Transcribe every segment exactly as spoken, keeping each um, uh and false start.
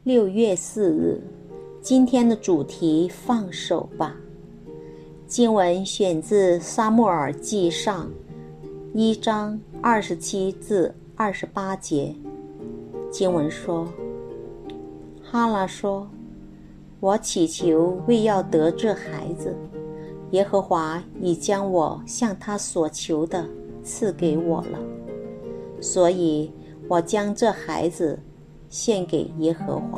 六月四日，今天的主题放手吧。经文选自撒母耳记上一章二十七至二十八节。经文说，哈拉说，我祈求为要得这孩子，耶和华已将我向他所求的赐给我了，所以我将这孩子献给耶和华。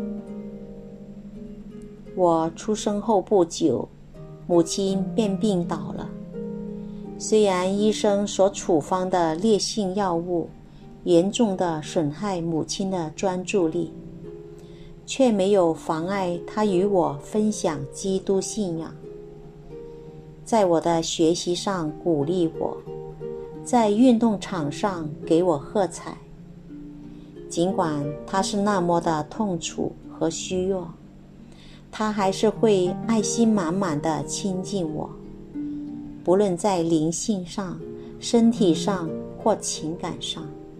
我出生后不久，母亲便病倒了。虽然医生所处方的烈性药物严重地损害母亲的专注力，却没有妨碍她与我分享基督信仰。在我的学习上鼓励我，在运动场上给我喝彩。尽管她是那么的痛楚和虚弱，他还是会爱心满满地亲近我，不论在灵性上、身体上或情感上。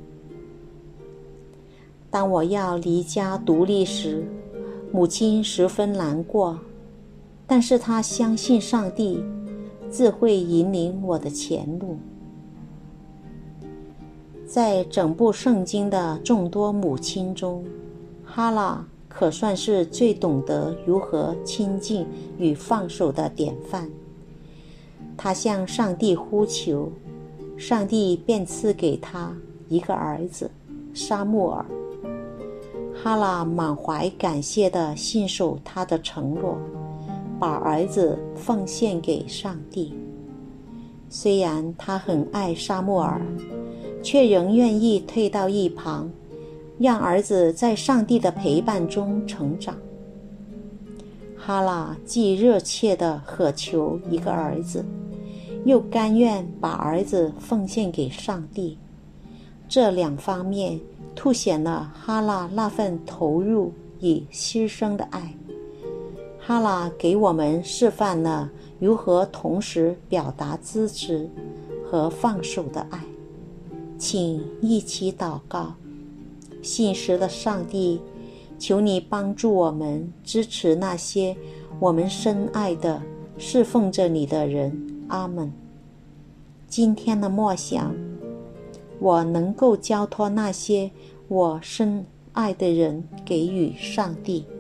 当我要离家独立时，母亲十分难过，但是她相信上帝自会引领我的前路。在整部圣经的众多母亲中，哈拉可算是最懂得如何亲近与放手的典范。他向上帝呼求，上帝便赐给他一个儿子撒母耳。哈拉满怀感谢地信守他的承诺，把儿子奉献给上帝。虽然他很爱撒母耳，却仍愿意退到一旁，让儿子在上帝的陪伴中成长。哈拉既热切地渴求一个儿子，又甘愿把儿子奉献给上帝，这两方面凸显了哈拉那份投入与牺牲的爱。哈拉给我们示范了如何同时表达支持和放手的爱。请一起祷告。信实的上帝，求你帮助我们支持那些我们深爱的侍奉着你的人。阿们。今天的默想，我能够交托那些我深爱的人给予上帝。